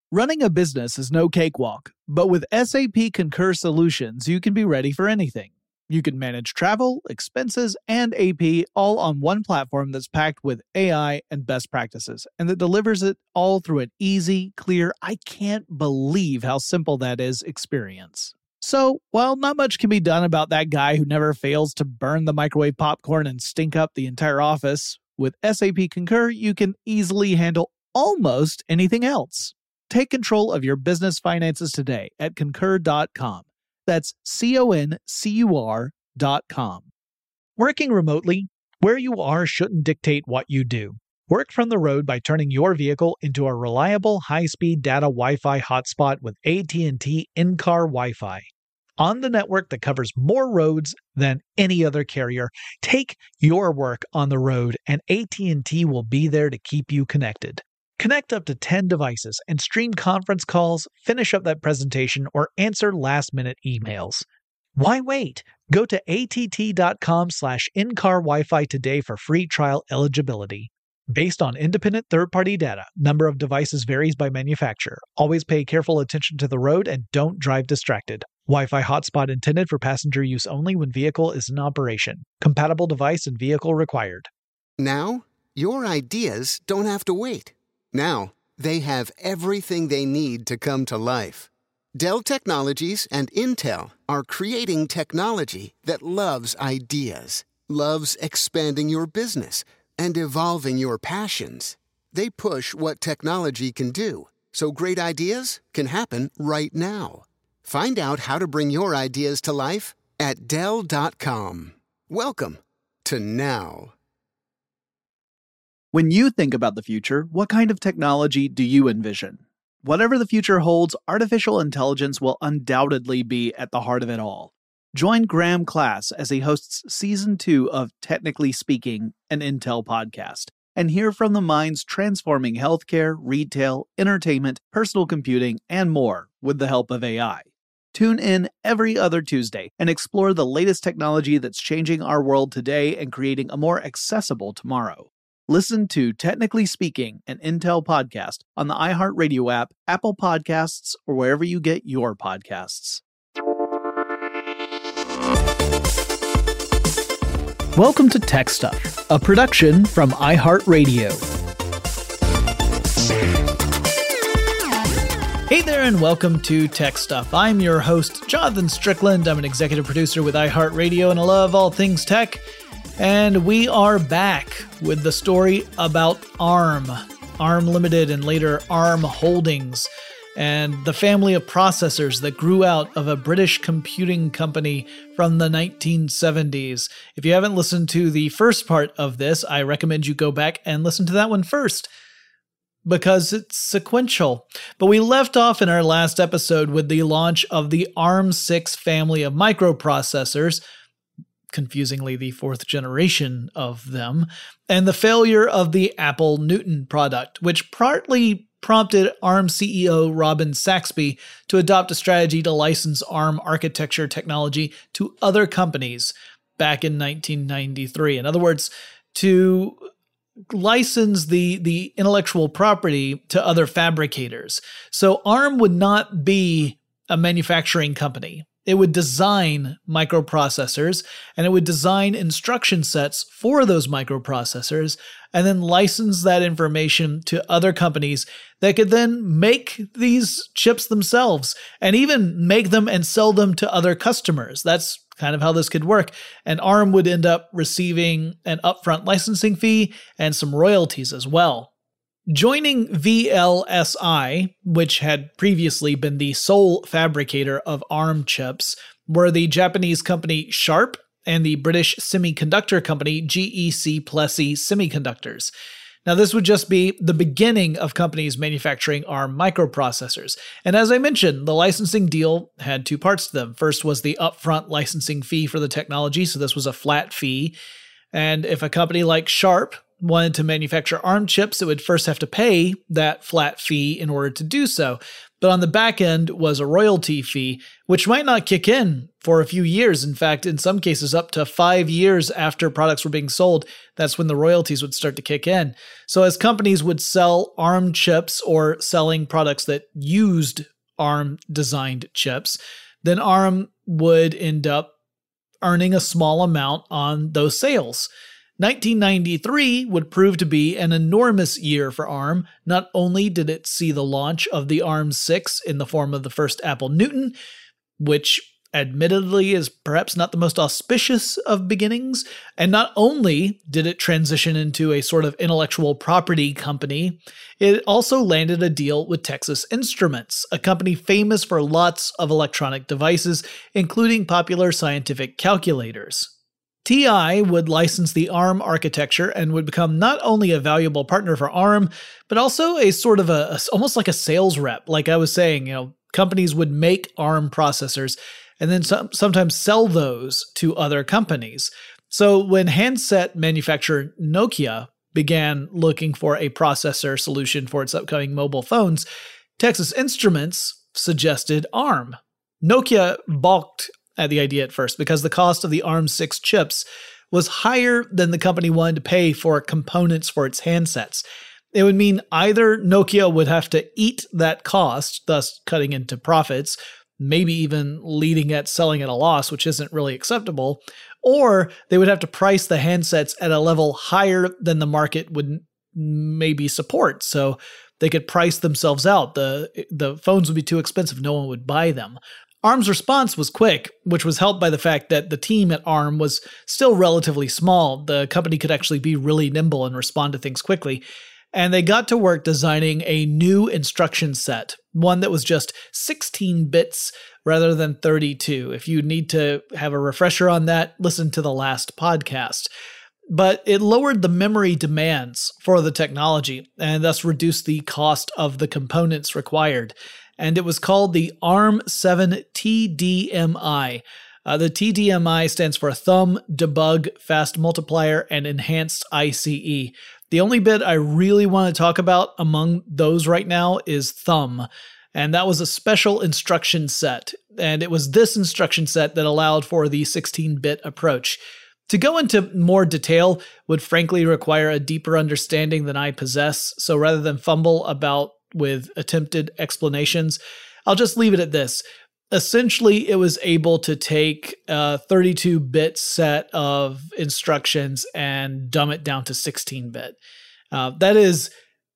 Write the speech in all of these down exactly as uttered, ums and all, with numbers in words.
Running a business is no cakewalk, but with S A P Concur Solutions, you can be ready for anything. You can manage travel, expenses, and A P all on one platform that's packed with A I and best practices, and that delivers it all through an easy, clear, I can't believe how simple that is experience. So, while not much can be done about that guy who never fails to burn the microwave popcorn and stink up the entire office, with S A P Concur, you can easily handle almost anything else. Take control of your business finances today at concur dot com. That's C O N C U R dot com. Working remotely, where you are shouldn't dictate what you do. Work from the road by turning your vehicle into a reliable high-speed data Wi-Fi hotspot with A T and T in-car Wi-Fi. On the network that covers more roads than any other carrier, take your work on the road and A T and T will be there to keep you connected. Connect up to ten devices and stream conference calls, finish up that presentation, or answer last-minute emails. Why wait? Go to A T T dot com slash in-car Wi-Fi today for free trial eligibility. Based on independent third-party data, number of devices varies by manufacturer. Always pay careful attention to the road and don't drive distracted. Wi-Fi hotspot intended for passenger use only when vehicle is in operation. Compatible device and vehicle required. Now, your ideas don't have to wait. Now, they have everything they need to come to life. Dell Technologies and Intel are creating technology that loves ideas, loves expanding your business, and evolving your passions. They push what technology can do, so great ideas can happen right now. Find out how to bring your ideas to life at Dell dot com. Welcome to now. When you think about the future, what kind of technology do you envision? Whatever the future holds, artificial intelligence will undoubtedly be at the heart of it all. Join Graham Class as he hosts Season two of Technically Speaking, an Intel podcast, and hear from the minds transforming healthcare, retail, entertainment, personal computing, and more with the help of A I. Tune in every other Tuesday and explore the latest technology that's changing our world today and creating a more accessible tomorrow. Listen to Technically Speaking, an Intel podcast on the iHeartRadio app, Apple Podcasts, or wherever you get your podcasts. Welcome to Tech Stuff, a production from iHeartRadio. Hey there and welcome to Tech Stuff. I'm your host, Jonathan Strickland. I'm an executive producer with iHeartRadio and I love all things tech. And we are back with the story about ARM, ARM Limited and later ARM Holdings, and the family of processors that grew out of a British computing company from the nineteen seventies. If you haven't listened to the first part of this, I recommend you go back and listen to that one first, because it's sequential. But we left off in our last episode with the launch of the ARM six family of microprocessors, confusingly the fourth generation of them, and the failure of the Apple Newton product, which partly prompted ARM C E O Robin Saxby to adopt a strategy to license ARM architecture technology to other companies back in nineteen ninety-three. In other words, to license the, the intellectual property to other fabricators. So ARM would not be a manufacturing company. It would design microprocessors, and it would design instruction sets for those microprocessors, and then license that information to other companies that could then make these chips themselves, and even make them and sell them to other customers. That's kind of how this could work. And ARM would end up receiving an upfront licensing fee and some royalties as well. Joining V L S I, which had previously been the sole fabricator of ARM chips, were the Japanese company Sharp and the British semiconductor company G E C Plessey Semiconductors. Now, this would just be the beginning of companies manufacturing ARM microprocessors. And as I mentioned, the licensing deal had two parts to them. First was the upfront licensing fee for the technology, so this was a flat fee. And if a company like Sharp wanted to manufacture ARM chips, it would first have to pay that flat fee in order to do so. But on the back end was a royalty fee, which might not kick in for a few years. In fact, in some cases, up to five years after products were being sold, that's when the royalties would start to kick in. So as companies would sell ARM chips or selling products that used ARM-designed chips, then ARM would end up earning a small amount on those sales. nineteen ninety-three would prove to be an enormous year for ARM. Not only did it see the launch of the ARM six in the form of the first Apple Newton, which admittedly is perhaps not the most auspicious of beginnings, and not only did it transition into a sort of intellectual property company, it also landed a deal with Texas Instruments, a company famous for lots of electronic devices, including popular scientific calculators. T I would license the ARM architecture and would become not only a valuable partner for ARM, but also a sort of a, a almost like a sales rep. Like I was saying, you know, companies would make ARM processors and then some, sometimes sell those to other companies. So when handset manufacturer Nokia began looking for a processor solution for its upcoming mobile phones, Texas Instruments suggested ARM. Nokia balked at the idea at first because the cost of the ARM six chips was higher than the company wanted to pay for components for its handsets. It would mean either Nokia would have to eat that cost, thus cutting into profits, maybe even leading at selling at a loss, which isn't really acceptable, or they would have to price the handsets at a level higher than the market would maybe support, so they could price themselves out. The, the phones would be too expensive, no one would buy them. ARM's response was quick, which was helped by the fact that the team at ARM was still relatively small. The company could actually be really nimble and respond to things quickly. And they got to work designing a new instruction set, one that was just sixteen bits rather than thirty-two. If you need to have a refresher on that, listen to the last podcast. But it lowered the memory demands for the technology and thus reduced the cost of the components required. And it was called the ARM seven T D M I. Uh, the T D M I stands for Thumb, Debug, Fast Multiplier, and Enhanced I C E. The only bit I really want to talk about among those right now is Thumb. And that was a special instruction set. And it was this instruction set that allowed for the sixteen-bit approach. To go into more detail would frankly require a deeper understanding than I possess. So rather than fumble about with attempted explanations, I'll just leave it at this. Essentially, it was able to take a thirty-two bit set of instructions and dumb it down to sixteen bit. Uh, that is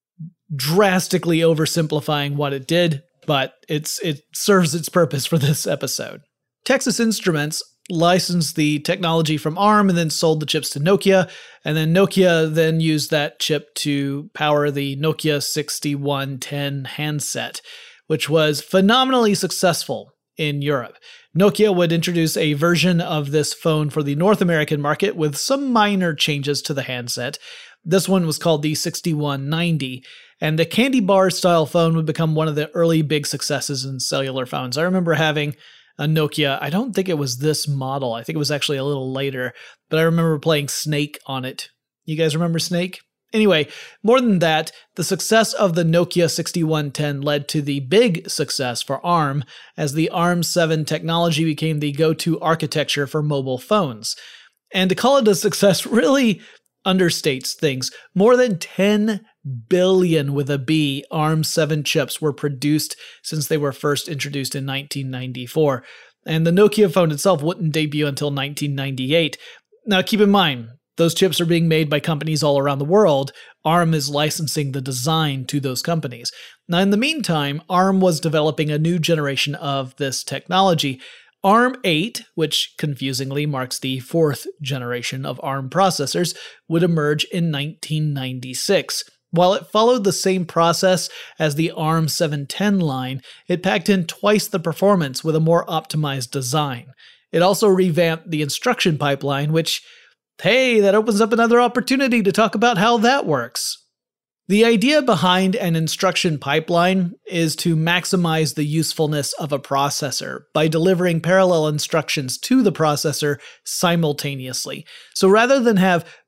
drastically oversimplifying what it did, but it's it serves its purpose for this episode. Texas Instruments licensed the technology from ARM and then sold the chips to Nokia, and then Nokia then used that chip to power the Nokia sixty-one ten handset, which was phenomenally successful in Europe. Nokia would introduce a version of this phone for the North American market with some minor changes to the handset. This one was called the sixty-one ninety, and the candy bar style phone would become one of the early big successes in cellular phones. I remember having a Nokia. I don't think it was this model. I think it was actually a little later, but I remember playing Snake on it. You guys remember Snake? Anyway, more than that, the success of the Nokia sixty-one ten led to the big success for ARM, as the ARM seven technology became the go-to architecture for mobile phones. And to call it a success really understates things. More than ten billion with a B ARM seven chips were produced since they were first introduced in nineteen ninety-four. And the Nokia phone itself wouldn't debut until nineteen ninety-eight. Now keep in mind, those chips are being made by companies all around the world. ARM is licensing the design to those companies. Now, in the meantime, ARM was developing a new generation of this technology. ARM eight, which confusingly marks the fourth generation of ARM processors, would emerge in nineteen ninety-six. While it followed the same process as the ARM seven ten line, it packed in twice the performance with a more optimized design. It also revamped the instruction pipeline, which, hey, that opens up another opportunity to talk about how that works. The idea behind an instruction pipeline is to maximize the usefulness of a processor by delivering parallel instructions to the processor simultaneously. So rather than have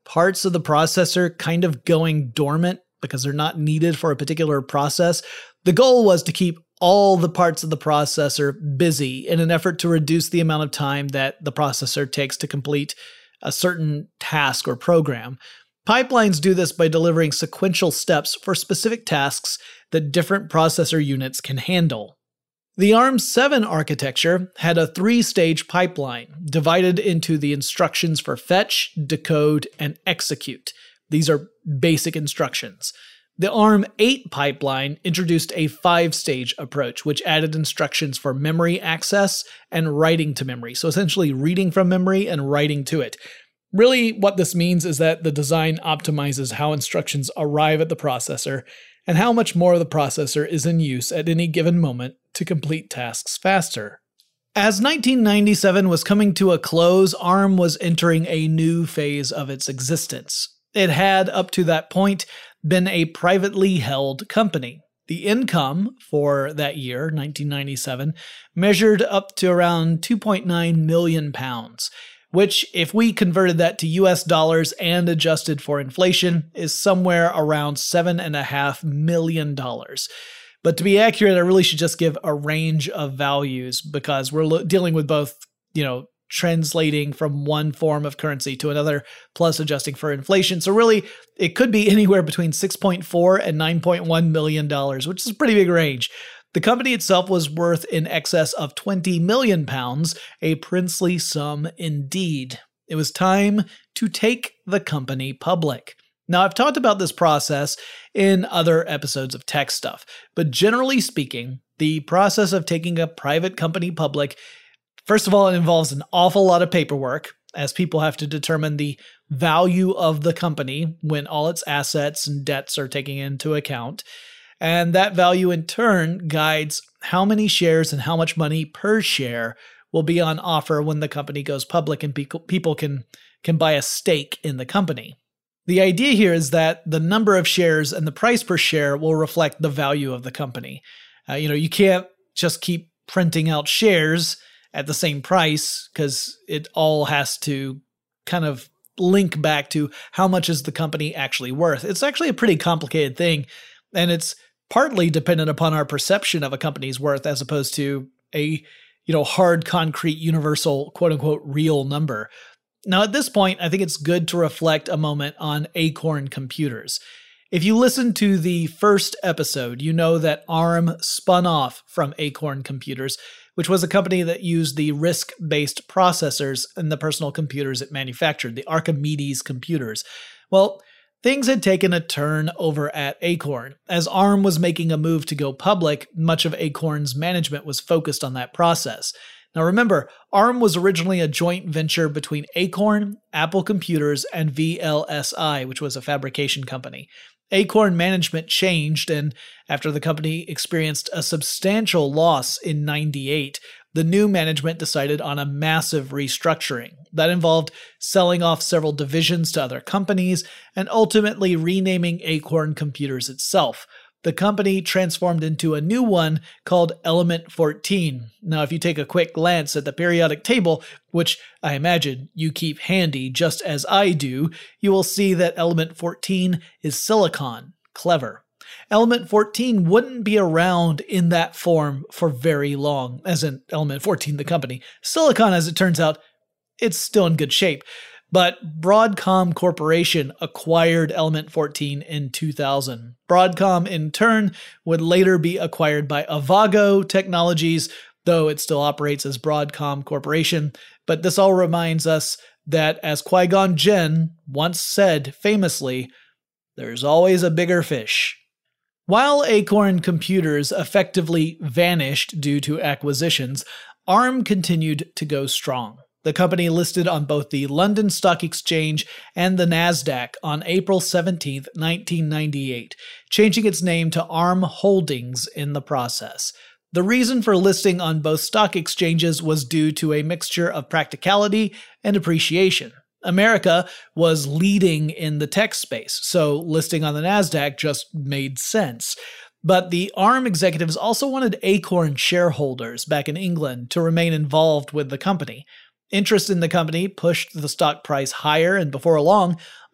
parts of the processor kind of going dormant because they're not needed for a particular process, the goal was to keep all the parts of the processor busy in an effort to reduce the amount of time that the processor takes to complete a certain task or program. Pipelines do this by delivering sequential steps for specific tasks that different processor units can handle. The ARM seven architecture had a three-stage pipeline divided into the instructions for fetch, decode, and execute. These are basic instructions. The ARM eight pipeline introduced a five-stage approach, which added instructions for memory access and writing to memory. So essentially reading from memory and writing to it. Really, what this means is that the design optimizes how instructions arrive at the processor and how much more of the processor is in use at any given moment to complete tasks faster. As nineteen ninety-seven was coming to a close, ARM was entering a new phase of its existence. It had, up to that point, been a privately held company. The income for that year, nineteen ninety-seven, measured up to around two point nine million pounds, which, if we converted that to U S dollars and adjusted for inflation, is somewhere around seven point five million dollars. But to be accurate, I really should just give a range of values because we're lo- dealing with both, you know, translating from one form of currency to another, plus adjusting for inflation. So really, it could be anywhere between six point four and nine point one million dollars, which is a pretty big range. The company itself was worth in excess of twenty million pounds, a princely sum indeed. It was time to take the company public. Now, I've talked about this process in other episodes of Tech Stuff, but generally speaking, the process of taking a private company public, first of all, it involves an awful lot of paperwork, as people have to determine the value of the company when all its assets and debts are taken into account. And that value in turn guides how many shares and how much money per share will be on offer when the company goes public and people can, can buy a stake in the company. The idea here is that the number of shares and the price per share will reflect the value of the company. Uh, you know, you can't just keep printing out shares at the same price because it all has to kind of link back to how much is the company actually worth. It's actually a pretty complicated thing, and it's partly dependent upon our perception of a company's worth as opposed to a, you know, hard, concrete, universal, quote-unquote, real number. Now, at this point, I think it's good to reflect a moment on Acorn Computers. If you listen to the first episode, you know that ARM spun off from Acorn Computers, which was a company that used the RISC-based processors in the personal computers it manufactured, the Archimedes computers. Well, things had taken a turn over at Acorn. As ARM was making a move to go public, much of Acorn's management was focused on that process. Now remember, ARM was originally a joint venture between Acorn, Apple Computers, and V L S I, which was a fabrication company. Acorn management changed, and after the company experienced a substantial loss in ninety-eight, the new management decided on a massive restructuring. That involved selling off several divisions to other companies and ultimately renaming Acorn Computers itself. The company transformed into a new one called Element fourteen. Now, if you take a quick glance at the periodic table, which I imagine you keep handy just as I do, you will see that Element fourteen is silicon. Clever. Element fourteen wouldn't be around in that form for very long, as in Element fourteen, the company. Silicon, as it turns out, it's still in good shape. But Broadcom Corporation acquired Element fourteen in two thousand. Broadcom, in turn, would later be acquired by Avago Technologies, though it still operates as Broadcom Corporation. But this all reminds us that, as Qui-Gon Jinn once said famously, there's always a bigger fish. While Acorn Computers effectively vanished due to acquisitions, ARM continued to go strong. The company listed on both the London Stock Exchange and the NASDAQ on April seventeenth, nineteen ninety-eight, changing its name to ARM Holdings in the process. The reason for listing on both stock exchanges was due to a mixture of practicality and appreciation. America was leading in the tech space, so listing on the NASDAQ just made sense. But the ARM executives also wanted Acorn shareholders back in England to remain involved with the company. Interest in the company pushed the stock price higher, and before long,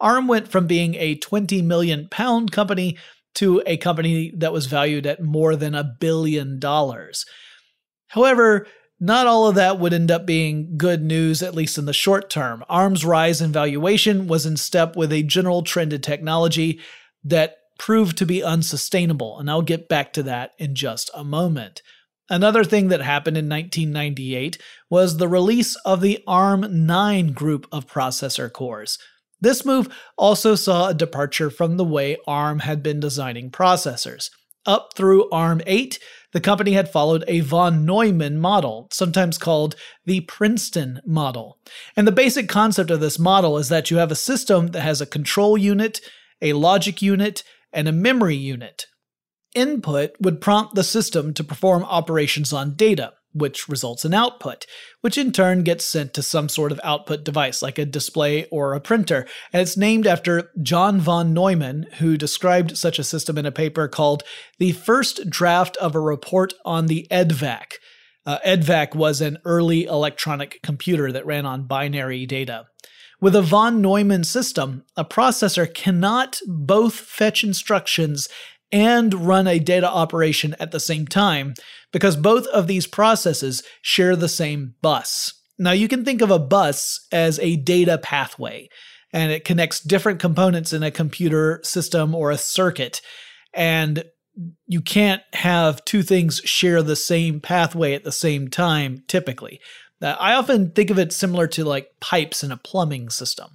ARM went from being a twenty million pound company to a company that was valued at more than a billion dollars. However, not all of that would end up being good news, at least in the short term. ARM's rise in valuation was in step with a general trend in technology that proved to be unsustainable, and I'll get back to that in just a moment. Another thing that happened in nineteen ninety-eight was the release of the ARM nine group of processor cores. This move also saw a departure from the way ARM had been designing processors. Up through ARM eight, the company had followed a von Neumann model, sometimes called the Princeton model. And the basic concept of this model is that you have a system that has a control unit, a logic unit, and a memory unit. Input would prompt the system to perform operations on data, which results in output, which in turn gets sent to some sort of output device like a display or a printer. And it's named after John von Neumann, who described such a system in a paper called The First Draft of a Report on the E D V A C. Uh, E D V A C was an early electronic computer that ran on binary data. With a von Neumann system, a processor cannot both fetch instructions and run a data operation at the same time, because both of these processes share the same bus. Now, you can think of a bus as a data pathway, and it connects different components in a computer system or a circuit, and you can't have two things share the same pathway at the same time, typically. I often think of it similar to like pipes in a plumbing system.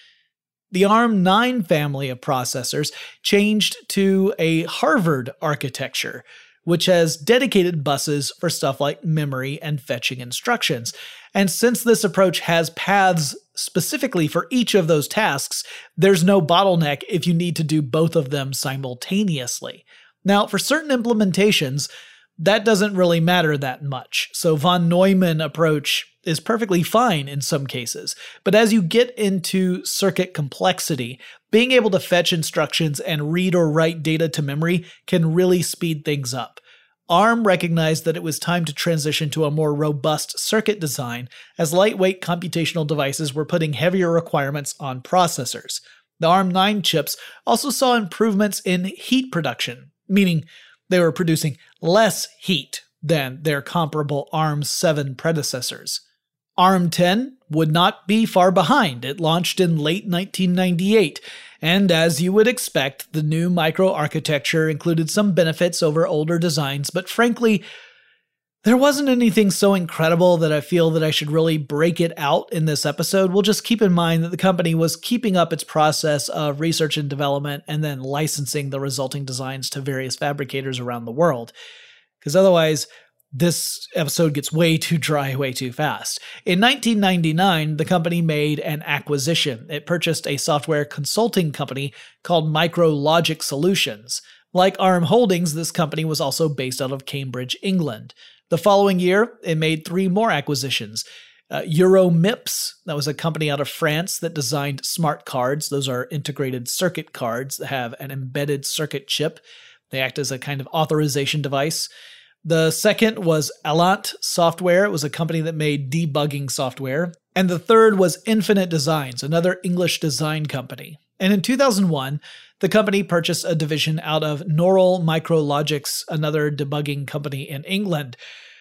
The ARM nine family of processors changed to a Harvard architecture, which has dedicated buses for stuff like memory and fetching instructions. And since this approach has paths specifically for each of those tasks, there's no bottleneck if you need to do both of them simultaneously. Now, for certain implementations, that doesn't really matter that much. So von Neumann approach is perfectly fine in some cases. But as you get into circuit complexity, being able to fetch instructions and read or write data to memory can really speed things up. ARM recognized that it was time to transition to a more robust circuit design, as lightweight computational devices were putting heavier requirements on processors. The ARM nine chips also saw improvements in heat production, meaning they were producing less heat than their comparable ARM seven predecessors. ARM ten would not be far behind. It launched in late nineteen ninety-eight, and as you would expect, the new microarchitecture included some benefits over older designs, but frankly, there wasn't anything so incredible that I feel that I should really break it out in this episode. We'll just keep in mind that the company was keeping up its process of research and development and then licensing the resulting designs to various fabricators around the world. Because otherwise, this episode gets way too dry way too fast. In nineteen ninety-nine, the company made an acquisition. It purchased a software consulting company called MicroLogic Solutions. Like ARM Holdings, this company was also based out of Cambridge, England. The following year, it made three more acquisitions. Uh, Euromips, that was a company out of France that designed smart cards. Those are integrated circuit cards that have an embedded circuit chip. They act as a kind of authorization device. The second was Allant Software. It was a company that made debugging software. And the third was Infinite Designs, another English design company. And in two thousand one, the company purchased a division out of Neural Micrologics, another debugging company in England.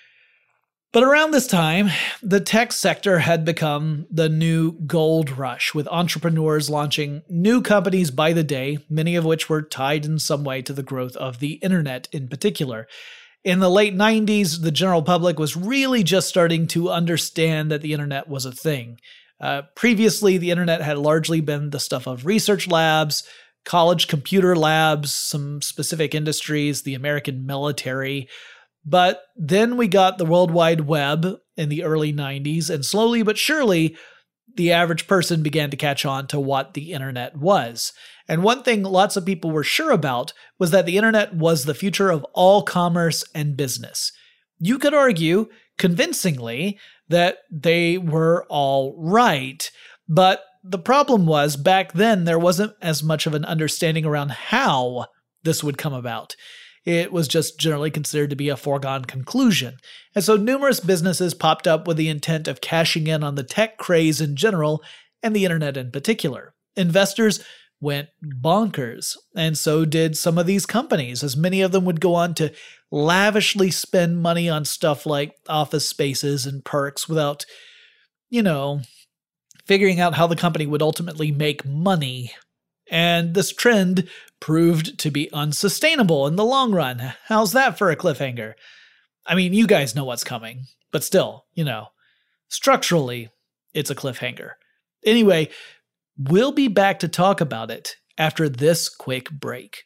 But around this time, the tech sector had become the new gold rush, with entrepreneurs launching new companies by the day, many of which were tied in some way to the growth of the internet in particular. In the late nineties, the general public was really just starting to understand that the internet was a thing. Uh, previously, the internet had largely been the stuff of research labs, college computer labs, some specific industries, the American military. But then we got the World Wide Web in the early nineties, and slowly but surely, the average person began to catch on to what the internet was. And one thing lots of people were sure about was that the internet was the future of all commerce and business. You could argue, convincingly, that they were all right, but the problem was, back then, there wasn't as much of an understanding around how this would come about. It was just generally considered to be a foregone conclusion. And so numerous businesses popped up with the intent of cashing in on the tech craze in general and the internet in particular. investors went bonkers, and so did some of these companies, as many of them would go on to lavishly spend money on stuff like office spaces and perks without, you know, figuring out how the company would ultimately make money. And this trend proved to be unsustainable in the long run. How's that for a cliffhanger? I mean, you guys know what's coming, but still, you know, structurally, it's a cliffhanger. Anyway, we'll be back to talk about it after this quick break.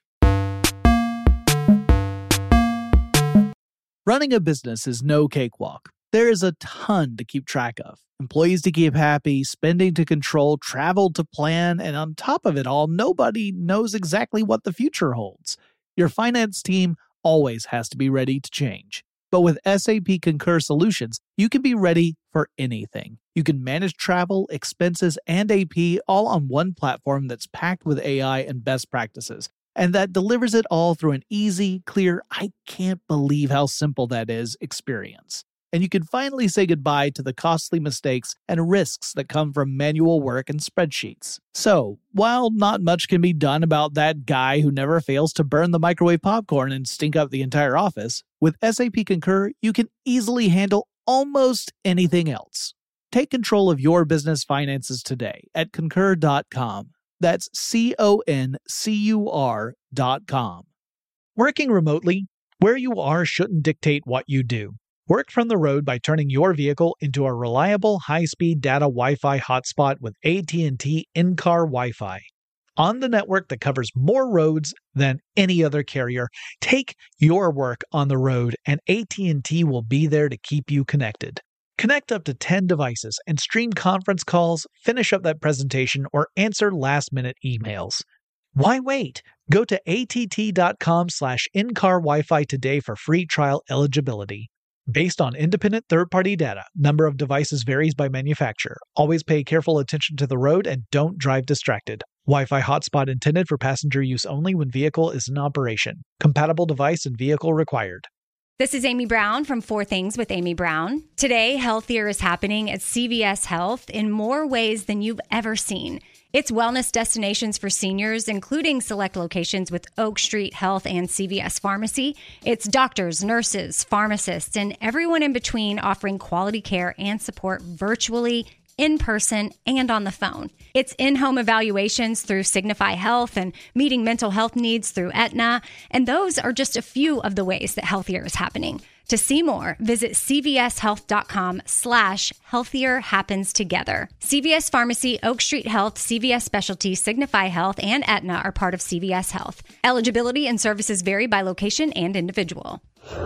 Running a business is no cakewalk. There is a ton to keep track of. Employees to keep happy, spending to control, travel to plan, and on top of it all, nobody knows exactly what the future holds. Your finance team always has to be ready to change. But with S A P Concur Solutions, you can be ready for anything. You can manage travel, expenses, and A P all on one platform that's packed with A I and best practices, and that delivers it all through an easy, clear, I can't believe how simple that is experience. And you can finally say goodbye to the costly mistakes and risks that come from manual work and spreadsheets. So, while not much can be done about that guy who never fails to burn the microwave popcorn and stink up the entire office, with S A P Concur, you can easily handle almost anything else. Take control of your business finances today at concur dot com. That's C O N C U R dot com. Working remotely, where you are shouldn't dictate what you do. Work from the road by turning your vehicle into a reliable, high-speed data Wi-Fi hotspot with A T and T in-car Wi-Fi. On the network that covers more roads than any other carrier, take your work on the road and A T and T will be there to keep you connected. Connect up to ten devices and stream conference calls, finish up that presentation, or answer last-minute emails. Why wait? Go to A T T dot com slash in-car Wi-Fi today for free trial eligibility. Based on independent third-party data, number of devices varies by manufacturer. Always pay careful attention to the road and don't drive distracted. Wi-Fi hotspot intended for passenger use only when vehicle is in operation. Compatible device and vehicle required. This is Amy Brown from Four Things with Amy Brown. Today, healthier is happening at C V S Health in more ways than you've ever seen. It's wellness destinations for seniors, including select locations with Oak Street Health and C V S Pharmacy. It's doctors, nurses, pharmacists, and everyone in between offering quality care and support virtually, in person, and on the phone. It's in-home evaluations through Signify Health and meeting mental health needs through Aetna. And those are just a few of the ways that healthier is happening. To see more, visit cvshealth.com slash healthier happens together. C V S Pharmacy, Oak Street Health, C V S Specialty, Signify Health, and Aetna are part of C V S Health. Eligibility and services vary by location and individual.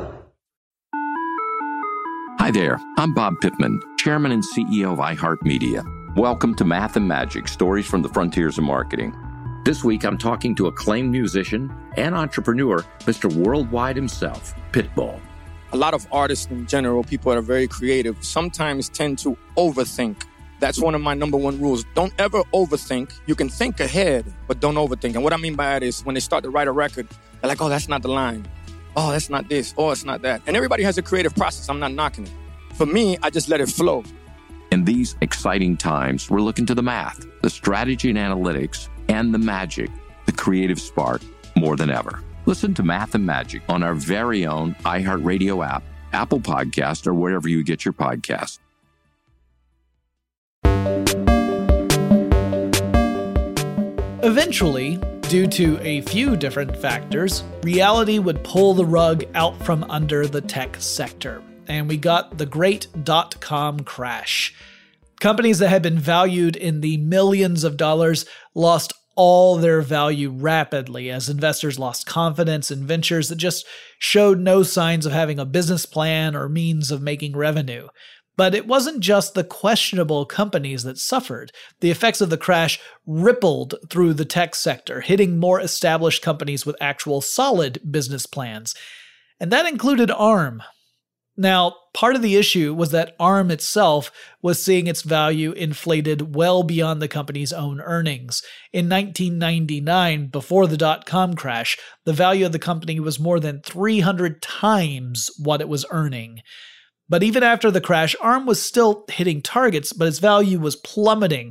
Hi there, I'm Bob Pittman, Chairman and C E O of iHeartMedia. Welcome to Math and Magic, Stories from the Frontiers of Marketing. This week, I'm talking to acclaimed musician and entrepreneur, Mister Worldwide himself, Pitbull. A lot of artists in general, people that are very creative, sometimes tend to overthink. That's one of my number one rules. Don't ever overthink. You can think ahead, but don't overthink. And what I mean by that is when they start to write a record, they're like, oh, that's not the line. Oh, that's not this. Oh, it's not that. And everybody has a creative process. I'm not knocking it. For me, I just let it flow. In these exciting times, we're looking to the math, the strategy and analytics, and the magic, the creative spark, more than ever. Listen to Math and Magic on our very own iHeartRadio app, Apple Podcast, or wherever you get your podcast. Eventually, due to a few different factors, reality would pull the rug out from under the tech sector, and we got the great dot-com crash. Companies that had been valued in the millions of dollars lost all their value rapidly as investors lost confidence in ventures that just showed no signs of having a business plan or means of making revenue. But it wasn't just the questionable companies that suffered. The effects of the crash rippled through the tech sector, hitting more established companies with actual solid business plans. And that included ARM. Now, part of the issue was that ARM itself was seeing its value inflated well beyond the company's own earnings. In nineteen ninety-nine, before the dot-com crash, the value of the company was more than three hundred times what it was earning. But even after the crash, ARM was still hitting targets, but its value was plummeting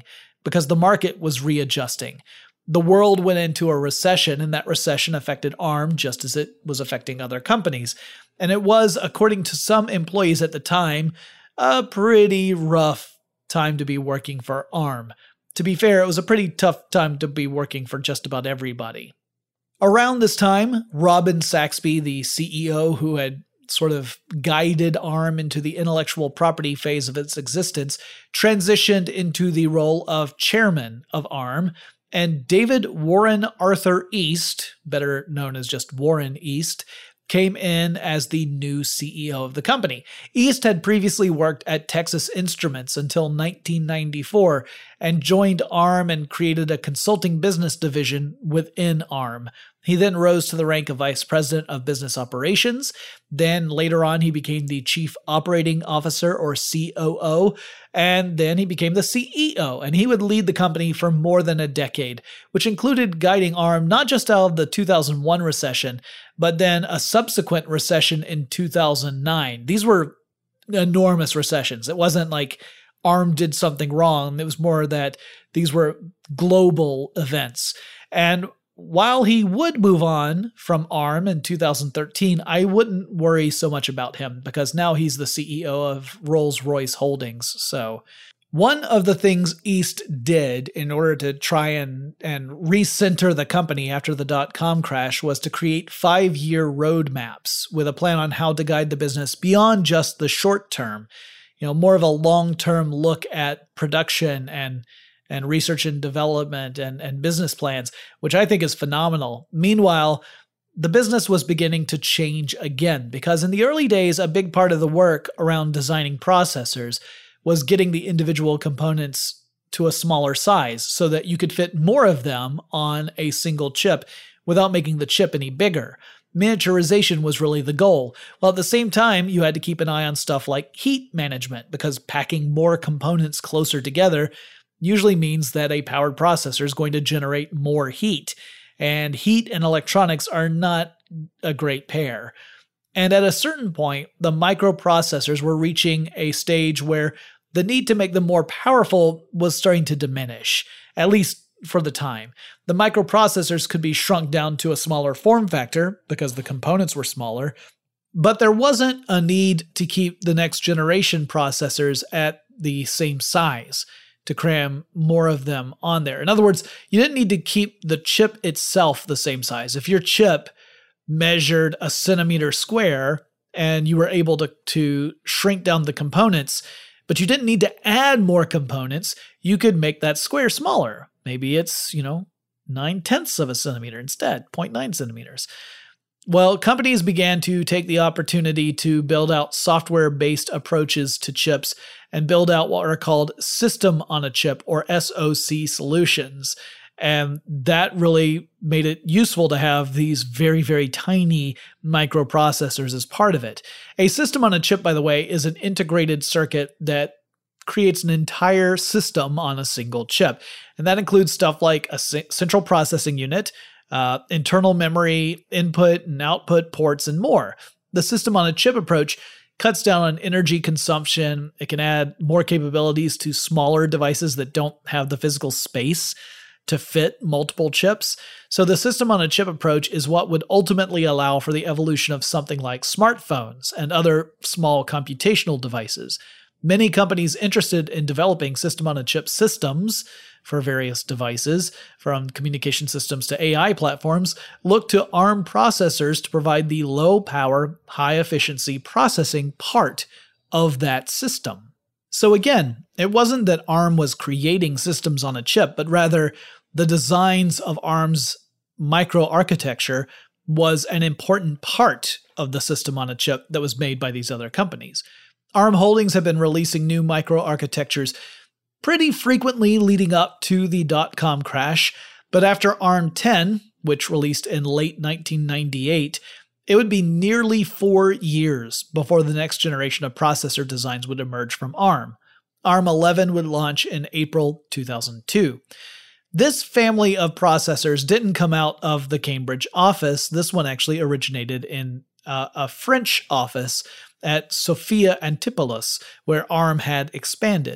because the market was readjusting. The world went into a recession, and that recession affected ARM just as it was affecting other companies. And it was, according to some employees at the time, a pretty rough time to be working for ARM. To be fair, it was a pretty tough time to be working for just about everybody. Around this time, Robin Saxby, the C E O who had sort of guided ARM into the intellectual property phase of its existence, transitioned into the role of chairman of ARM, and David Warren Arthur East, better known as just Warren East, came in as the new C E O of the company. East had previously worked at Texas Instruments until nineteen ninety-four and joined ARM and created a consulting business division within ARM. He then rose to the rank of Vice President of Business Operations. Then later on, he became the Chief Operating Officer, or C O O, and then he became the C E O, and he would lead the company for more than a decade, which included guiding ARM not just out of the two thousand one recession, but then a subsequent recession in two thousand nine. These were enormous recessions. It wasn't like ARM did something wrong. It was more that these were global events. And while he would move on from ARM in two thousand thirteen, I wouldn't worry so much about him because now he's the C E O of Rolls-Royce Holdings. So one of the things East did in order to try and, and recenter the company after the dot-com crash was to create five-year roadmaps with a plan on how to guide the business beyond just the short term, you know, more of a long-term look at production and and research and development and, and business plans, which I think is phenomenal. Meanwhile, the business was beginning to change again, because in the early days, a big part of the work around designing processors was getting the individual components to a smaller size so that you could fit more of them on a single chip without making the chip any bigger. Miniaturization was really the goal, while at the same time, you had to keep an eye on stuff like heat management, because packing more components closer together usually means that a powered processor is going to generate more heat, and heat and electronics are not a great pair. And at a certain point, the microprocessors were reaching a stage where the need to make them more powerful was starting to diminish, at least for the time. The microprocessors could be shrunk down to a smaller form factor because the components were smaller, but there wasn't a need to keep the next generation processors at the same size, to cram more of them on there. In other words, you didn't need to keep the chip itself the same size. If your chip measured a centimeter square and you were able to, to shrink down the components, but you didn't need to add more components, you could make that square smaller. Maybe it's, you know, nine-tenths of a centimeter instead, zero point nine centimeters. Well, companies began to take the opportunity to build out software-based approaches to chips and build out what are called system-on-a-chip, or S O C solutions. And that really made it useful to have these very, very tiny microprocessors as part of it. A system-on-a-chip, by the way, is an integrated circuit that creates an entire system on a single chip. And that includes stuff like a central processing unit, Uh, internal memory, input and output ports, and more. The system-on-a-chip approach cuts down on energy consumption. It can add more capabilities to smaller devices that don't have the physical space to fit multiple chips. So the system-on-a-chip approach is what would ultimately allow for the evolution of something like smartphones and other small computational devices. Many companies interested in developing system-on-a-chip systems for various devices, from communication systems to A I platforms, look to ARM processors to provide the low-power, high-efficiency processing part of that system. So again, it wasn't that ARM was creating systems on a chip, but rather the designs of ARM's microarchitecture was an important part of the system on a chip that was made by these other companies. ARM Holdings have been releasing new microarchitectures pretty frequently leading up to the dot-com crash, but after ARM ten, which released in late nineteen ninety-eight, it would be nearly four years before the next generation of processor designs would emerge from ARM. ARM eleven would launch in April two thousand two. This family of processors didn't come out of the Cambridge office. This one actually originated in uh, a French office at Sophia Antipolis, where ARM had expanded.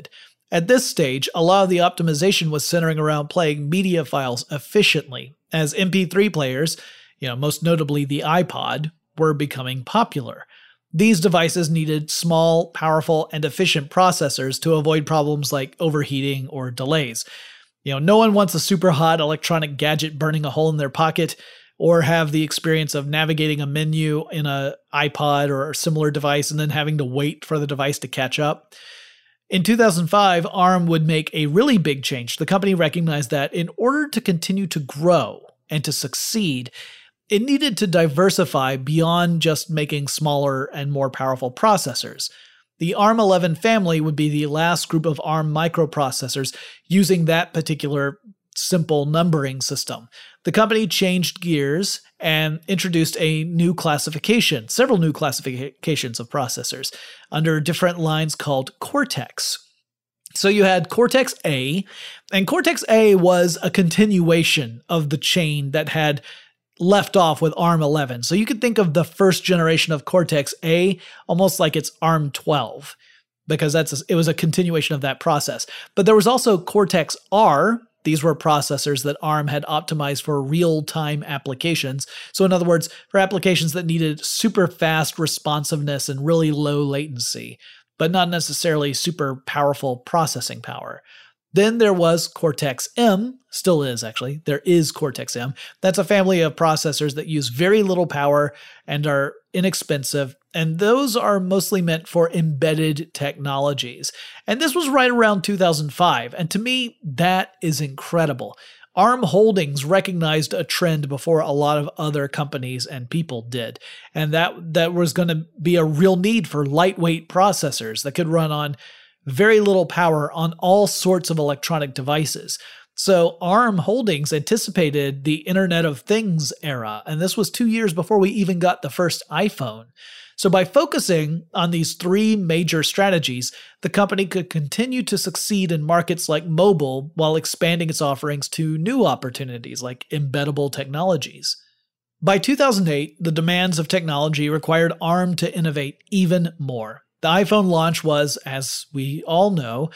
At this stage, a lot of the optimization was centering around playing media files efficiently, as M P three players, you know, most notably the iPod, were becoming popular. These devices needed small, powerful, and efficient processors to avoid problems like overheating or delays. You know, no one wants a super hot electronic gadget burning a hole in their pocket, or have the experience of navigating a menu in an iPod or a similar device and then having to wait for the device to catch up. In two thousand five, ARM would make a really big change. The company recognized that in order to continue to grow and to succeed, it needed to diversify beyond just making smaller and more powerful processors. The ARM eleven family would be the last group of ARM microprocessors using that particular simple numbering system. The company changed gears and introduced a new classification, several new classifications of processors under different lines called Cortex. So you had Cortex A, and Cortex A was a continuation of the chain that had left off with ARM eleven. So you could think of the first generation of Cortex A almost like it's ARM twelve, because that's a, it was a continuation of that process. But there was also Cortex R. These were processors that ARM had optimized for real-time applications. So in other words, for applications that needed super fast responsiveness and really low latency, but not necessarily super powerful processing power. Then there was Cortex M, still is actually, there is Cortex M. That's a family of processors that use very little power and are inexpensive, and those are mostly meant for embedded technologies. And this was right around two thousand five, and to me, that is incredible. ARM Holdings recognized a trend before a lot of other companies and people did, and that, that was going to be a real need for lightweight processors that could run on very little power on all sorts of electronic devices. So ARM Holdings anticipated the Internet of Things era, and this was two years before we even got the first iPhone. So by focusing on these three major strategies, the company could continue to succeed in markets like mobile while expanding its offerings to new opportunities like embeddable technologies. By two thousand eight, the demands of technology required ARM to innovate even more. The iPhone launch was, as we all know,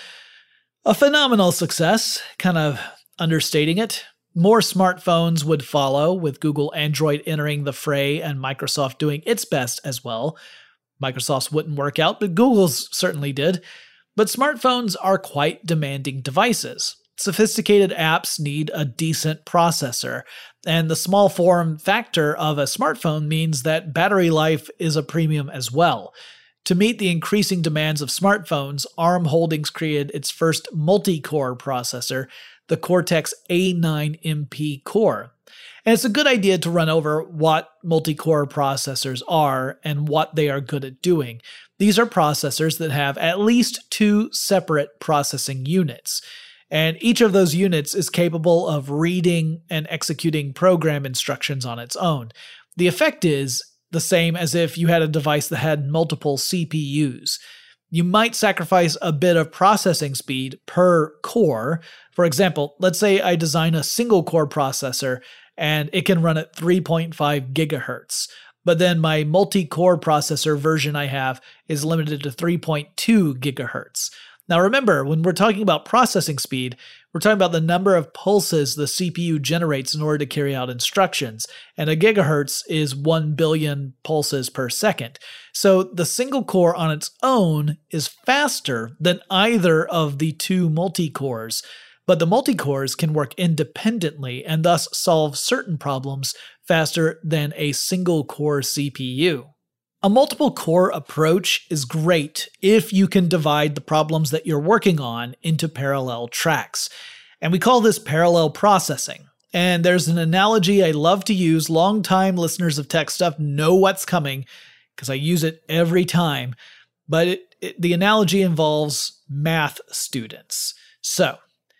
a phenomenal success, kind of understating it. More smartphones would follow, with Google Android entering the fray and Microsoft doing its best as well. Microsoft's wouldn't work out, but Google's certainly did. But smartphones are quite demanding devices. Sophisticated apps need a decent processor, and the small form factor of a smartphone means that battery life is a premium as well. To meet the increasing demands of smartphones, ARM Holdings created its first multi-core processor, the Cortex A nine M P core. And it's a good idea to run over what multi-core processors are and what they are good at doing. These are processors that have at least two separate processing units, and each of those units is capable of reading and executing program instructions on its own. The effect is the same as if you had a device that had multiple C P Us. You might sacrifice a bit of processing speed per core. For example, let's say I design a single core processor and it can run at three point five gigahertz, but then my multi-core processor version I have is limited to three point two gigahertz. Now remember, when we're talking about processing speed, we're talking about the number of pulses the C P U generates in order to carry out instructions, and a gigahertz is one billion pulses per second. So the single core on its own is faster than either of the two multi-cores, but the multi-cores can work independently and thus solve certain problems faster than a single core C P U. A multiple core approach is great if you can divide the problems that you're working on into parallel tracks. And we call this parallel processing. And there's an analogy I love to use. Longtime listeners of Tech Stuff know what's coming because I use it every time. But it, it, the analogy involves math students. So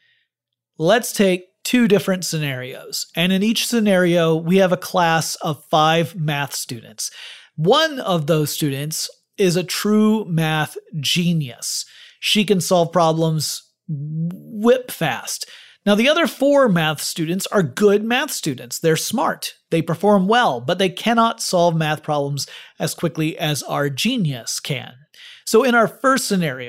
let's take two different scenarios. And in each scenario, we have a class of five math students. One of those students is a true math genius. She can solve problems whip fast. Now, the other four math students are good math students. They're smart. They perform well, but they cannot solve math problems as quickly as our genius can. So in our first scenario,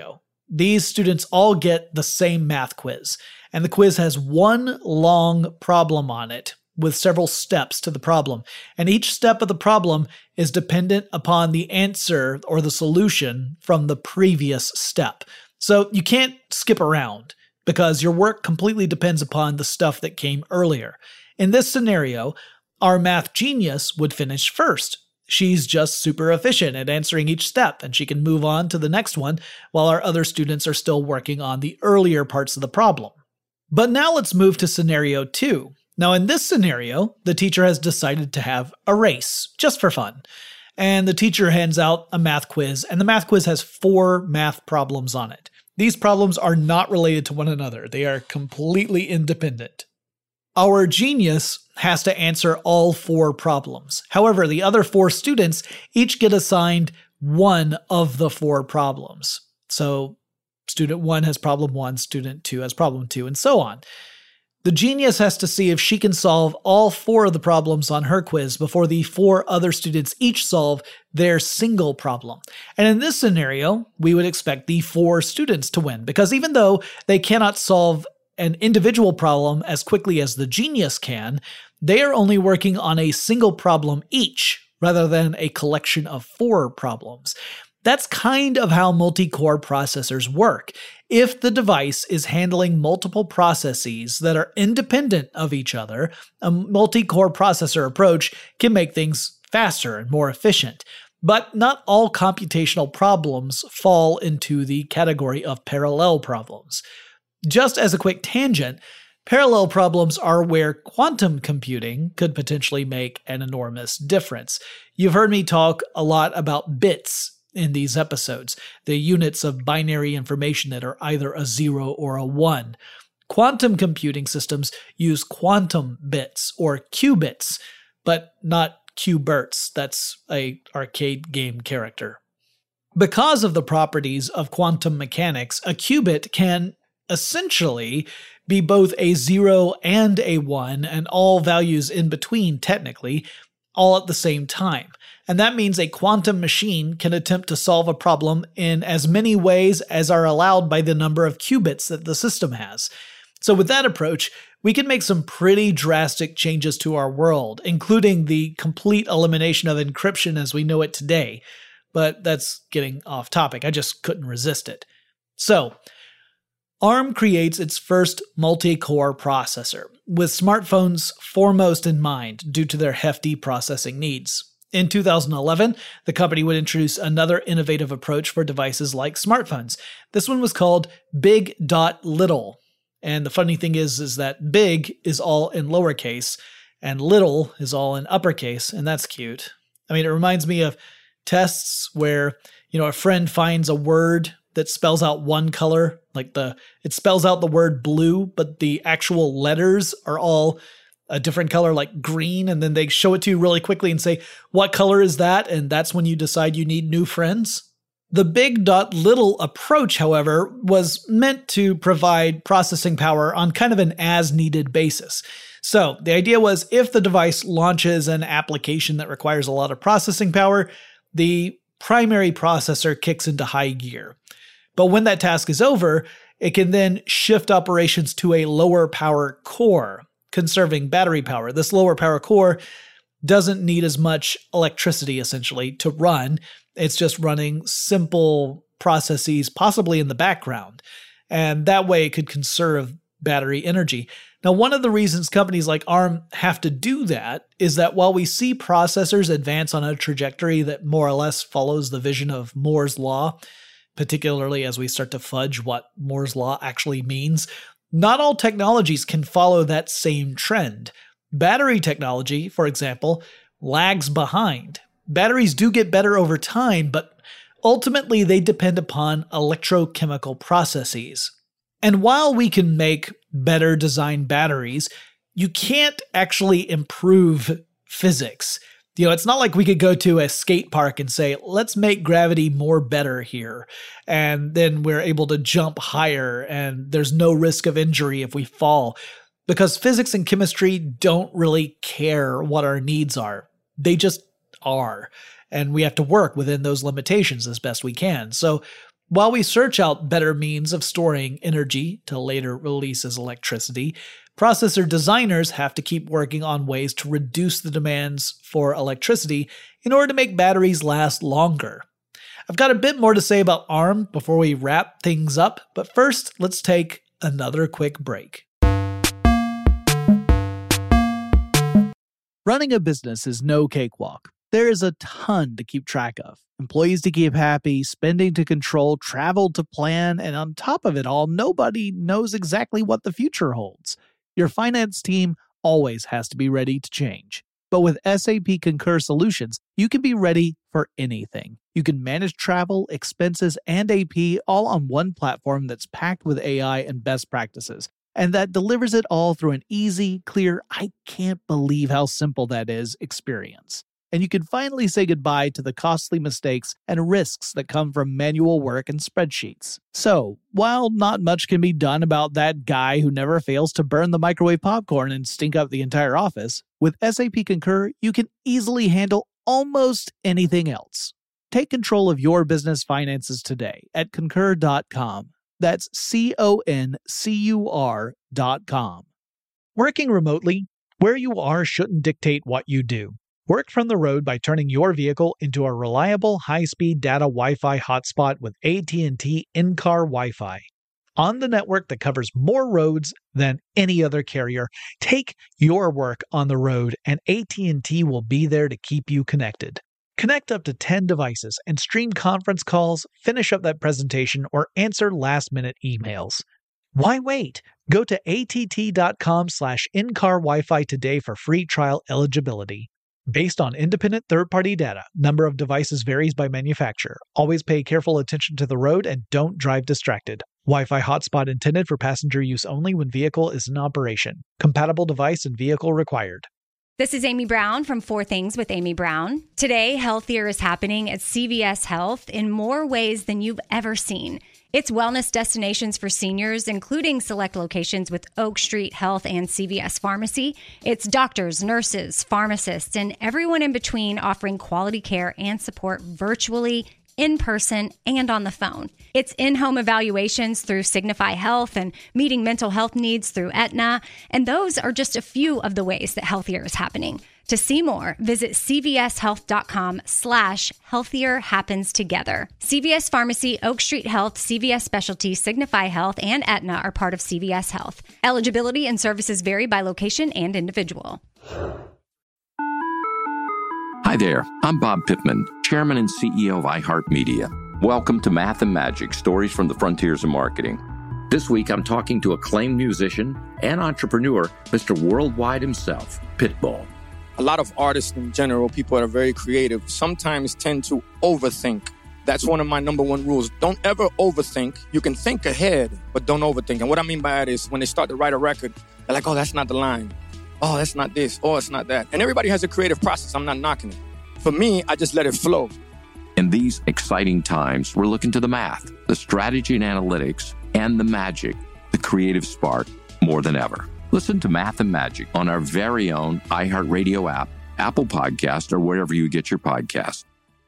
These students all get the same math quiz, and the quiz has one long problem on it with several steps to the problem, and each step of the problem is dependent upon the answer or the solution from the previous step. So you can't skip around because your work completely depends upon the stuff that came earlier. In this scenario, our math genius would finish first. She's just super efficient at answering each step, and she can move on to the next one while our other students are still working on the earlier parts of the problem. But now let's move to scenario two. Now in this scenario, the teacher has decided to have a race, just for fun. And the teacher hands out a math quiz, and the math quiz has four math problems on it. These problems are not related to one another. They are completely independent. Our genius has to answer all four problems. However, the other four students each get assigned one of the four problems. So student one has problem one, student two has problem two, and so on. The genius has to see if she can solve all four of the problems on her quiz before the four other students each solve their single problem. And in this scenario, we would expect the four students to win, because even though they cannot solve an individual problem as quickly as the genius can, they are only working on a single problem each, rather than a collection of four problems. That's kind of how multi-core processors work. If the device is handling multiple processes that are independent of each other, a multi-core processor approach can make things faster and more efficient. But not all computational problems fall into the category of parallel problems. Just as a quick tangent, parallel problems are where quantum computing could potentially make an enormous difference. You've heard me talk a lot about bits in these episodes, the units of binary information that are either a zero or a one. Quantum computing systems use quantum bits or qubits, but not qberts. That's a arcade game character. Because of the properties of quantum mechanics, a qubit can essentially be both a zero and a one, and all values in between technically, all at the same time. And that means a quantum machine can attempt to solve a problem in as many ways as are allowed by the number of qubits that the system has. So with that approach, we can make some pretty drastic changes to our world, including the complete elimination of encryption as we know it today. But that's getting off topic. I just couldn't resist it. So, ARM creates its first multi-core processor, with smartphones foremost in mind due to their hefty processing needs. In two thousand eleven, the company would introduce another innovative approach for devices like smartphones. This one was called Big Dot Little. And the funny thing is, is that big is all in lowercase, and little is all in uppercase, and that's cute. I mean, it reminds me of tests where, you know, a friend finds a word that spells out one color, like the, it spells out the word blue, but the actual letters are all a different color, like green, and then they show it to you really quickly and say, what color is that? And that's when you decide you need new friends. The Big Dot Little approach, however, was meant to provide processing power on kind of an as-needed basis. So the idea was if the device launches an application that requires a lot of processing power, the primary processor kicks into high gear. But when that task is over, it can then shift operations to a lower power core, conserving battery power. This lower power core doesn't need as much electricity, essentially, to run. It's just running simple processes, possibly in the background. And that way it could conserve battery energy. Now, one of the reasons companies like ARM have to do that is that while we see processors advance on a trajectory that more or less follows the vision of Moore's Law, particularly as we start to fudge what Moore's Law actually means, not all technologies can follow that same trend. Battery technology, for example, lags behind. Batteries do get better over time, but ultimately they depend upon electrochemical processes. And while we can make better designed batteries, you can't actually improve physics. You know, it's not like we could go to a skate park and say, let's make gravity more better here. And then we're able to jump higher and there's no risk of injury if we fall. Because physics and chemistry don't really care what our needs are. They just are. And we have to work within those limitations as best we can. So While we search out better means of storing energy to later release as electricity, processor designers have to keep working on ways to reduce the demands for electricity in order to make batteries last longer. I've got a bit more to say about ARM before we wrap things up, but first, let's take another quick break. Running a business is no cakewalk. There is a ton to keep track of. Employees to keep happy, spending to control, travel to plan, and on top of it all, nobody knows exactly what the future holds. Your finance team always has to be ready to change. But with S A P Concur Solutions, you can be ready for anything. You can manage travel, expenses, and A P all on one platform that's packed with A I and best practices, and that delivers it all through an easy, clear, I can't believe how simple that is experience. And you can finally say goodbye to the costly mistakes and risks that come from manual work and spreadsheets. So, while not much can be done about that guy who never fails to burn the microwave popcorn and stink up the entire office, with S A P Concur, you can easily handle almost anything else. Take control of your business finances today at concur dot com. That's C O N C U R dot com. Working remotely, where you are shouldn't dictate what you do. Work from the road by turning your vehicle into a reliable high-speed data Wi-Fi hotspot with A T and T in-car Wi-Fi. On the network that covers more roads than any other carrier, take your work on the road and A T and T will be there to keep you connected. Connect up to ten devices and stream conference calls, finish up that presentation, or answer last-minute emails. Why wait? Go to A T T dot com slash in-car Wi-Fi today for free trial eligibility. Based on independent third-party data, number of devices varies by manufacturer. Always pay careful attention to the road and don't drive distracted. Wi-Fi hotspot intended for passenger use only when vehicle is in operation. Compatible device and vehicle required. This is Amy Brown from Four Things with Amy Brown. Today, healthier is happening at C V S Health in more ways than you've ever seen. It's wellness destinations for seniors, including select locations with Oak Street Health and C V S Pharmacy. It's doctors, nurses, pharmacists, and everyone in between offering quality care and support virtually, in person, and on the phone. It's in-home evaluations through Signify Health and meeting mental health needs through Aetna. And those are just a few of the ways that healthier is happening. To see more, visit cvshealth.com slash healthier happens together. C V S Pharmacy, Oak Street Health, C V S Specialty, Signify Health, and Aetna are part of C V S Health. Eligibility and services vary by location and individual. Hi there, I'm Bob Pittman, Chairman and C E O of iHeartMedia. Welcome to Math and Magic, Stories from the Frontiers of Marketing. This week, I'm talking to acclaimed musician and entrepreneur, Mister Worldwide himself, Pitbull. A lot of artists in general, people that are very creative, sometimes tend to overthink. That's one of my number one rules. Don't ever overthink. You can think ahead, but don't overthink. And what I mean by that is when they start to write a record, they're like, oh, that's not the line. Oh, that's not this. Oh, it's not that. And everybody has a creative process. I'm not knocking it. For me, I just let it flow. In these exciting times, we're looking to the math, the strategy and analytics, and the magic, the creative spark, more than ever. Listen to Math and Magic on our very own iHeartRadio app, Apple Podcast, or wherever you get your podcasts.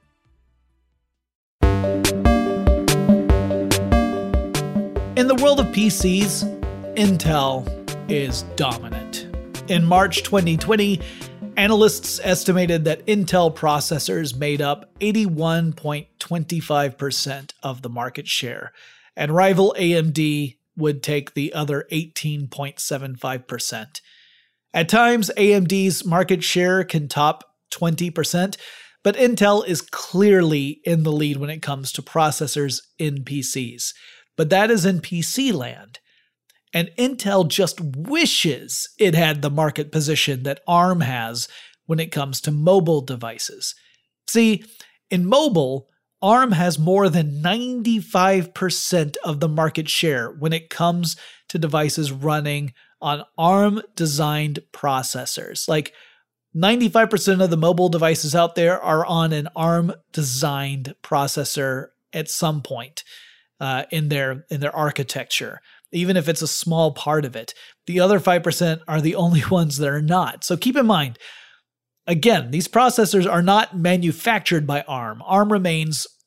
In the world of P Cs, Intel is dominant. In March twenty twenty, analysts estimated that Intel processors made up eighty-one point two five percent of the market share, and rival A M D would take the other eighteen point seven five percent. At times, A M D's market share can top twenty percent, but Intel is clearly in the lead when it comes to processors in P Cs. But that is in P C land. And Intel just wishes it had the market position that ARM has when it comes to mobile devices. See, in mobile, ARM has more than ninety-five percent of the market share when it comes to devices running on ARM-designed processors. Like, ninety-five percent of the mobile devices out there are on an ARM-designed processor at some point uh, in their in their architecture, even if it's a small part of it. The other five percent are the only ones that are not. So keep in mind, again, these processors are not manufactured by ARM. ARM remains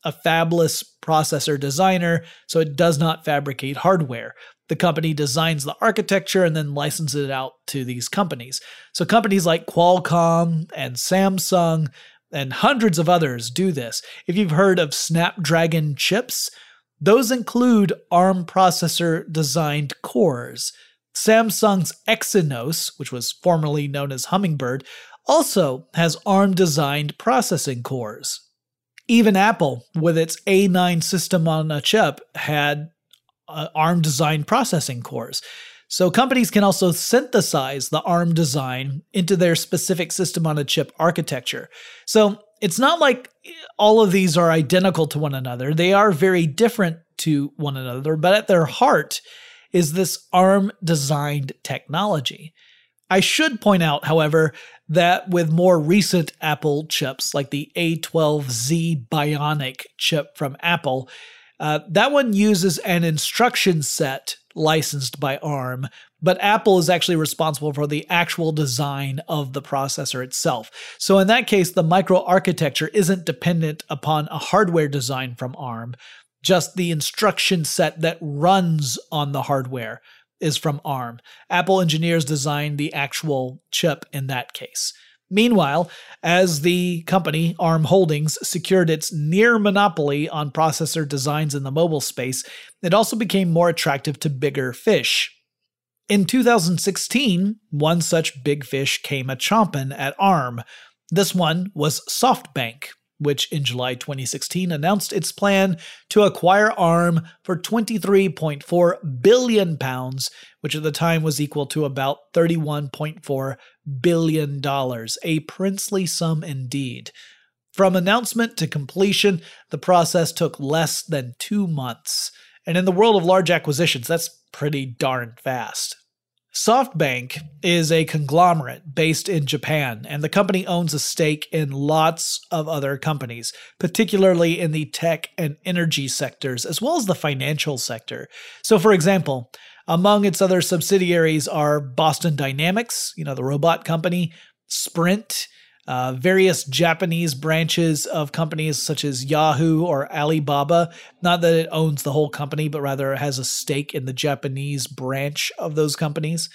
a fabless processor designer, so it does not fabricate hardware. The company designs the architecture and then licenses it out to these companies. So companies like Qualcomm and Samsung and hundreds of others do this. If you've heard of Snapdragon chips, those include ARM processor-designed cores. Samsung's Exynos, which was formerly known as Hummingbird, also has ARM-designed processing cores. Even Apple, with its A nine system on a chip, had uh, ARM-designed processing cores. So companies can also synthesize the ARM design into their specific system on a chip architecture. So it's not like all of these are identical to one another. They are very different to one another, but at their heart is this ARM-designed technology. I should point out, however, that with more recent Apple chips, like the A twelve Z Bionic chip from Apple, uh, that one uses an instruction set licensed by ARM, but Apple is actually responsible for the actual design of the processor itself. So in that case, the microarchitecture isn't dependent upon a hardware design from ARM, just the instruction set that runs on the hardware is from ARM. Apple engineers designed the actual chip in that case. Meanwhile, as the company, ARM Holdings, secured its near monopoly on processor designs in the mobile space, it also became more attractive to bigger fish. In two thousand sixteen, one such big fish came a-chompin' at ARM. This one was SoftBank, which in July twenty sixteen announced its plan to acquire ARM for twenty-three point four billion pounds, which at the time was equal to about thirty-one point four billion dollars, a princely sum indeed. From announcement to completion, the process took less than two months. And in the world of large acquisitions, that's pretty darn fast. SoftBank is a conglomerate based in Japan, and the company owns a stake in lots of other companies, particularly in the tech and energy sectors, as well as the financial sector. So, for example, among its other subsidiaries are Boston Dynamics, you know, the robot company, Sprint, uh, various Japanese branches of companies such as Yahoo or Alibaba. Not that it owns the whole company, but rather it has a stake in the Japanese branch of those companies.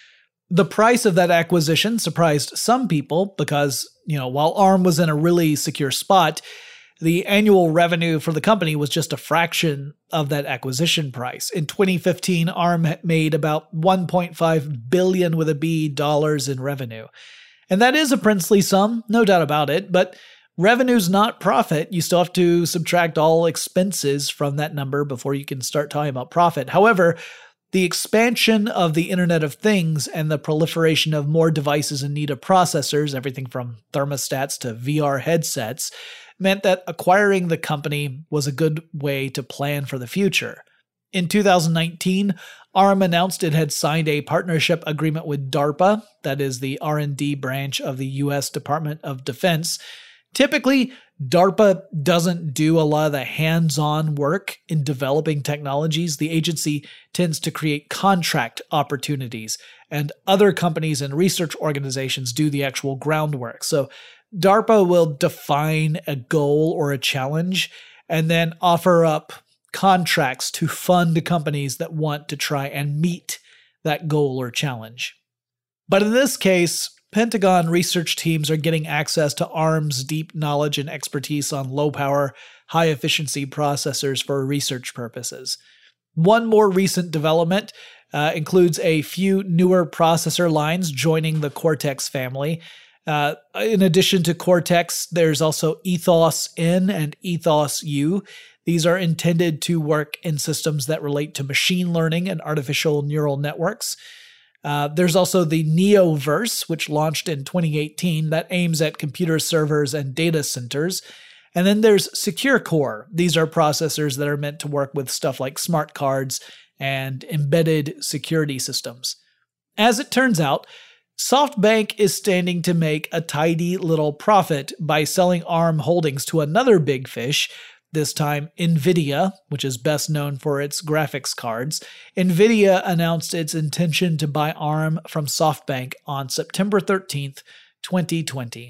The price of that acquisition surprised some people because, you know, while ARM was in a really secure spot, the annual revenue for the company was just a fraction of that acquisition price. In twenty fifteen, ARM made about one point five billion with a B dollars in revenue. And that is a princely sum, no doubt about it, but revenue's not profit. You still have to subtract all expenses from that number before you can start talking about profit. However, the expansion of the Internet of Things and the proliferation of more devices in need of processors, everything from thermostats to V R headsets, meant that acquiring the company was a good way to plan for the future. In two thousand nineteen, ARM announced it had signed a partnership agreement with DARPA, that is the R and D branch of the U S Department of Defense. Typically, DARPA doesn't do a lot of the hands-on work in developing technologies. The agency tends to create contract opportunities, and other companies and research organizations do the actual groundwork. So DARPA will define a goal or a challenge and then offer up contracts to fund companies that want to try and meet that goal or challenge. But in this case, Pentagon research teams are getting access to ARM's deep knowledge and expertise on low-power, high-efficiency processors for research purposes. One more recent development uh, includes a few newer processor lines joining the Cortex family. Uh, in addition to Cortex, there's also Ethos-N and Ethos-U. These are intended to work in systems that relate to machine learning and artificial neural networks. Uh, there's also the Neoverse, which launched in twenty eighteen, that aims at computer servers and data centers. And then there's Secure Core. These are processors that are meant to work with stuff like smart cards and embedded security systems. As it turns out, SoftBank is standing to make a tidy little profit by selling ARM Holdings to another big fish, this time NVIDIA, which is best known for its graphics cards. NVIDIA announced its intention to buy ARM from SoftBank on September thirteenth, twenty twenty.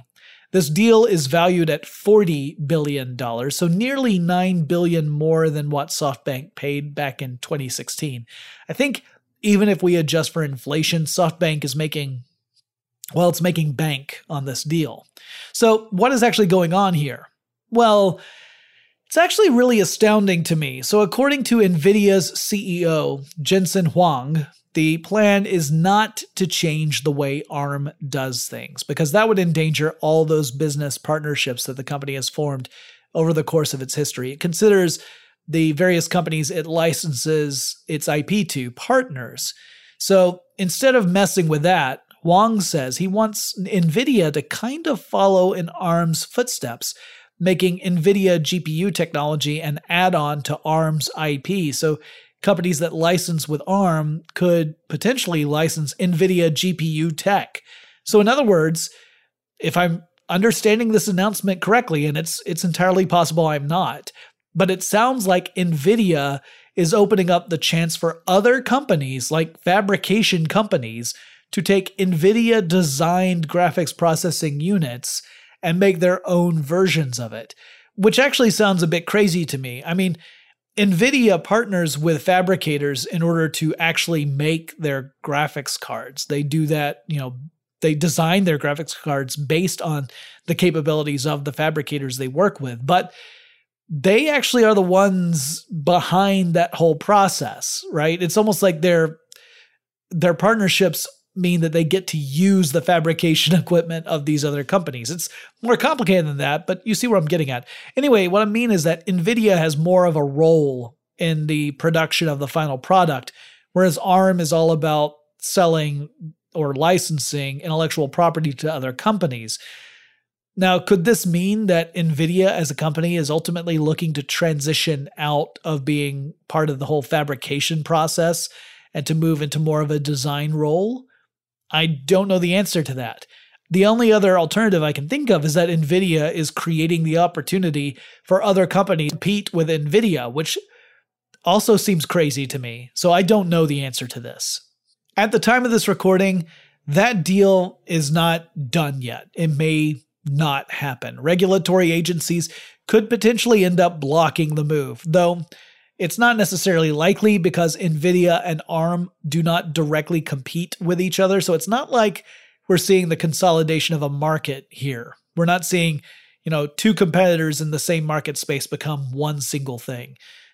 This deal is valued at forty billion dollars, so nearly nine billion dollars more than what SoftBank paid back in twenty sixteen. I think even if we adjust for inflation, SoftBank is making, well, it's making bank on this deal. So what is actually going on here? Well, it's actually really astounding to me. So according to NVIDIA's C E O, Jensen Huang, the plan is not to change the way ARM does things, because that would endanger all those business partnerships that the company has formed over the course of its history. It considers the various companies it licenses its I P to partners. So instead of messing with that, Huang says he wants NVIDIA to kind of follow in ARM's footsteps, making NVIDIA G P U technology an add-on to ARM's I P. So companies that license with ARM could potentially license NVIDIA G P U tech. So in other words, if I'm understanding this announcement correctly, and it's it's entirely possible I'm not, but it sounds like NVIDIA is opening up the chance for other companies, like fabrication companies, to take NVIDIA-designed graphics processing units and make their own versions of it, which actually sounds a bit crazy to me. I mean, NVIDIA partners with fabricators in order to actually make their graphics cards. They do that, you know, they design their graphics cards based on the capabilities of the fabricators they work with. But they actually are the ones behind that whole process, right? It's almost like their, their partnerships mean that they get to use the fabrication equipment of these other companies. It's more complicated than that, but you see what I'm getting at. Anyway, what I mean is that NVIDIA has more of a role in the production of the final product, whereas ARM is all about selling or licensing intellectual property to other companies. Now, could this mean that NVIDIA as a company is ultimately looking to transition out of being part of the whole fabrication process and to move into more of a design role? I don't know the answer to that. The only other alternative I can think of is that NVIDIA is creating the opportunity for other companies to compete with NVIDIA, which also seems crazy to me. So I don't know the answer to this. At the time of this recording, that deal is not done yet. It may not happen. Regulatory agencies could potentially end up blocking the move, though it's not necessarily likely because NVIDIA and ARM do not directly compete with each other. So it's not like we're seeing the consolidation of a market here. We're not seeing, you know, two competitors in the same market space become one single thing.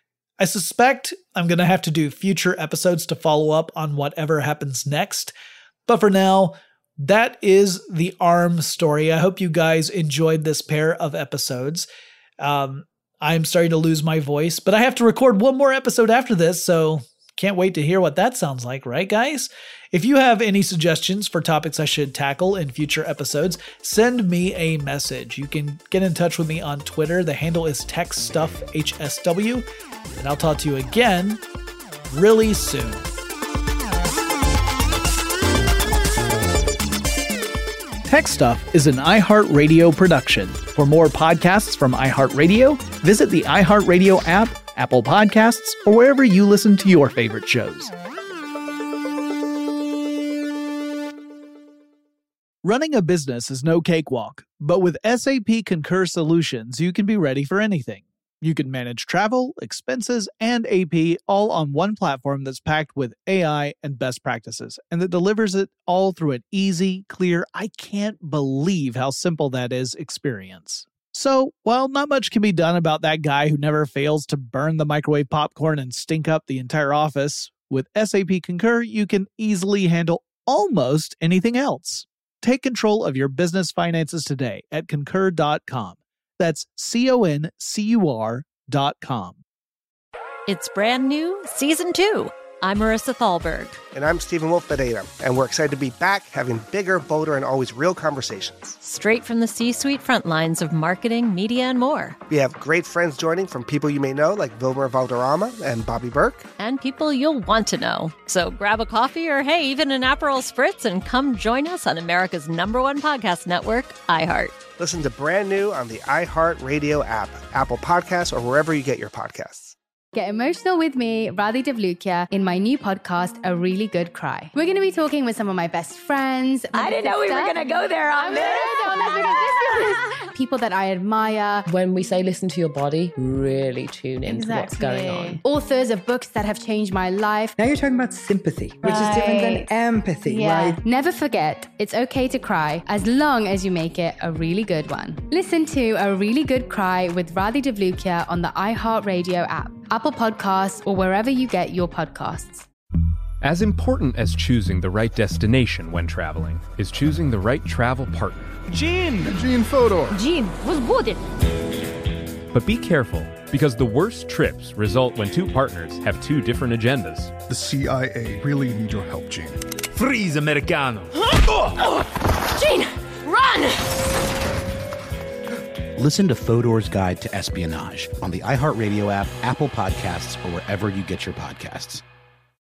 I suspect I'm going to have to do future episodes to follow up on whatever happens next. But for now, that is the ARM story. I hope you guys enjoyed this pair of episodes. Um, I'm starting to lose my voice, but I have to record one more episode after this, so can't wait to hear what that sounds like, right, guys? If you have any suggestions for topics I should tackle in future episodes, send me a message. You can get in touch with me on Twitter. The handle is TechStuffHSW, and I'll talk to you again really soon. Tech Stuff is an iHeartRadio production. For more podcasts from iHeartRadio, visit the iHeartRadio app, Apple Podcasts, or wherever you listen to your favorite shows. Running a business is no cakewalk, but with S A P Concur Solutions, you can be ready for anything. You can manage travel, expenses, and A P all on one platform that's packed with A I and best practices, and that delivers it all through an easy, clear, I can't believe how simple that is experience. So, while not much can be done about that guy who never fails to burn the microwave popcorn and stink up the entire office, with S A P Concur, you can easily handle almost anything else. Take control of your business finances today at concur dot com. That's C O N C U R dot com. It's brand new, season two. I'm Marissa Thalberg. And I'm Stephen Wolf-Badeta, and we're excited to be back having bigger, bolder, and always real conversations. Straight from the C-suite front lines of marketing, media, and more. We have great friends joining from people you may know, like Wilmer Valderrama and Bobby Burke. And people you'll want to know. So grab a coffee or, hey, even an Aperol Spritz and come join us on America's number one podcast network, iHeart. Listen to brand new on the iHeartRadio app, Apple Podcasts, or wherever you get your podcasts. Get emotional with me, Radhi Devlukia, in my new podcast, A Really Good Cry. We're going to be talking with some of my best friends. I didn't know we were going to go there on this. People that I admire. When we say listen to your body, really tune into exactly. what's going on. Authors of books that have changed my life. Now you're talking about sympathy, which right. is different than empathy, yeah. right? Never forget, it's okay to cry as long as you make it a really good one. Listen to A Really Good Cry with Radhi Devlukia on the iHeartRadio app, Apple Podcasts, or wherever you get your podcasts. As important as choosing the right destination when traveling is choosing the right travel partner. Gene! Gene Fodor! Gene, was good. But be careful, because the worst trips result when two partners have two different agendas. The C I A really need your help, Gene. Freeze, Americano! Huh? Gene, run! Listen to Fodor's Guide to Espionage on the iHeartRadio app, Apple Podcasts, or wherever you get your podcasts.